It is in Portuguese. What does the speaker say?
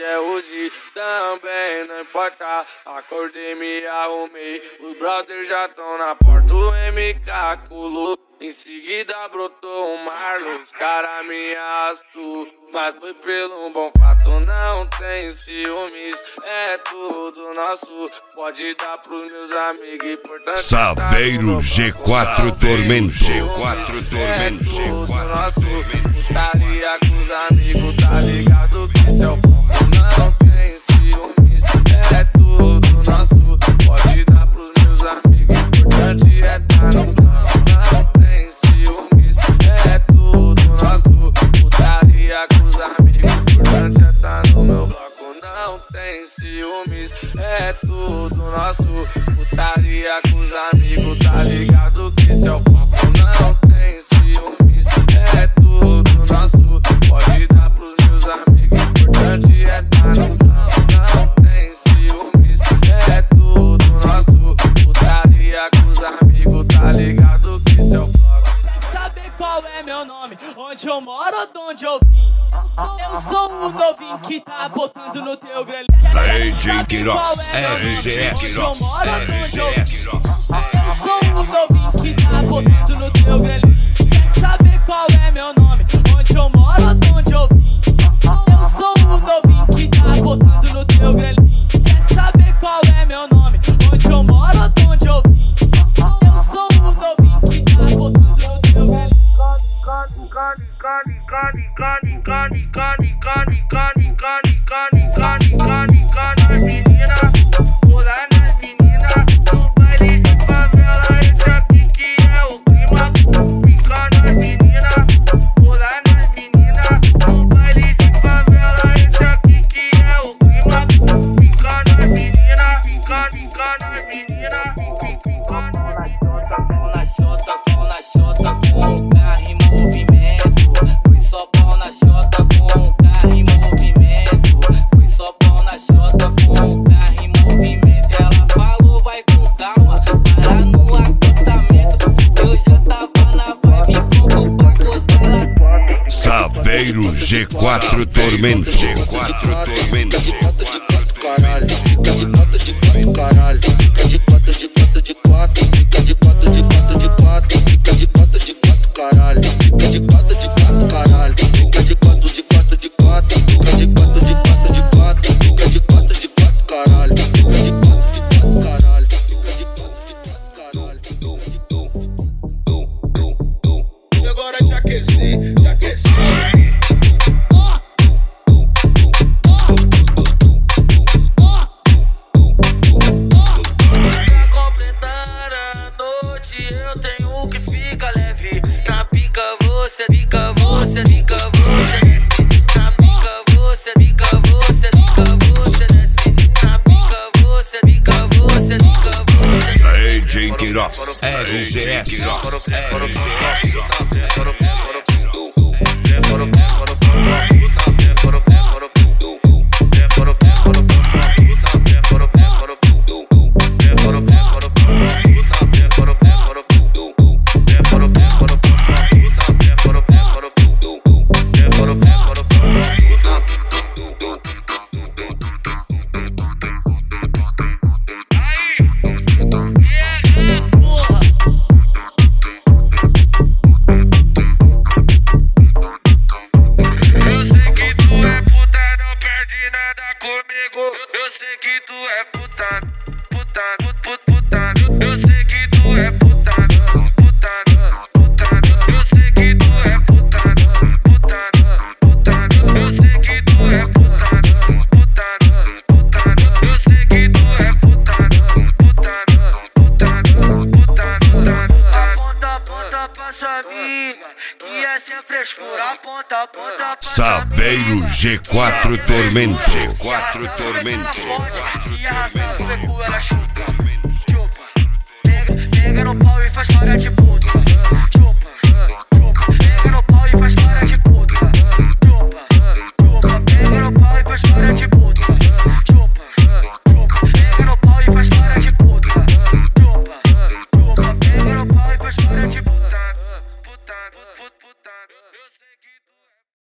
é hoje também, não importa. Acordei, me arrumei, os brothers já tão na porta. O MK colou, em seguida brotou o Marlon. Os cara me arrastou, mas foi pelo bom fato. Não tem ciúmes, é tudo nosso. Pode dar pros meus amigos, importante. Saveiro G4 Tormento. G4 Tormento. É tudo nosso. Putaria com os amigos, tá ligado que esse é o foco. Não tem ciúmes, é tudo nosso. Pode dar pros meus amigos, importante é tá no plano. Não tem ciúmes, é tudo nosso. Putaria com os amigos, importante é tá no meu bloco. Não tem ciúmes, é tudo nosso. Putaria com os amigos, tá ligado que esse é o foco. Não tem ciúmes, é tudo nosso. Pode dar pros meus amigos, importante é tá no plano. Não tem ciúmes, é tudo nosso. Putaria com os amigos, tá ligado que esse é o foco. Quer saber qual é meu nome? Onde eu moro ou de onde eu vim? Eu sou o novinho que tá botando no teu grelhinho. DJ Queiroz, RGS. Eu sou o novinho que tá botando no teu grelhinho. Quer saber qual é meu nome? Onde eu moro ou de onde eu vim? Eu sou o novinho que tá botando no teu grelhinho. Quer saber qual é meu nome? Onde eu moro ou de onde eu vim? Eu sou o novinho que tá botando no teu grelhinho. Saveiro G4 Tormento. G4 Tormento. Caralho, fica de quatro de quatro, caralho. Fica de quatro de quatro de quatro. Fica de quatro de quatro de quatro. Fica de quatro de quatro, caralho. Fica de quatro de quatro, caralho. Fica de quatro de quatro de quatro. Fica de quatro de quatro de quatro. Fica de quatro de quatro, caralho. Fica de quatro de quatro, caralho. Fica de quatro de quatro, caralho. E agora te aquecer, te aquecer. DJ Queiroz, RGS. Eu sei que tu é puta, puta, puta, puta. Eu sei que tu é puta, puta, puta. Eu sei que tu é puta, puta, puta. Eu sei que tu é puta, puta, puta. Eu sei que tu é puta, puta, puta, puta. Aponta, aponta pra sua amiga, que é sem frescura. Aponta, aponta pra Saveiro G4 Tormento. G4 Tormento. e arrastando o beco, ela chupa, chupa. Pega no pau e faz cara de puta.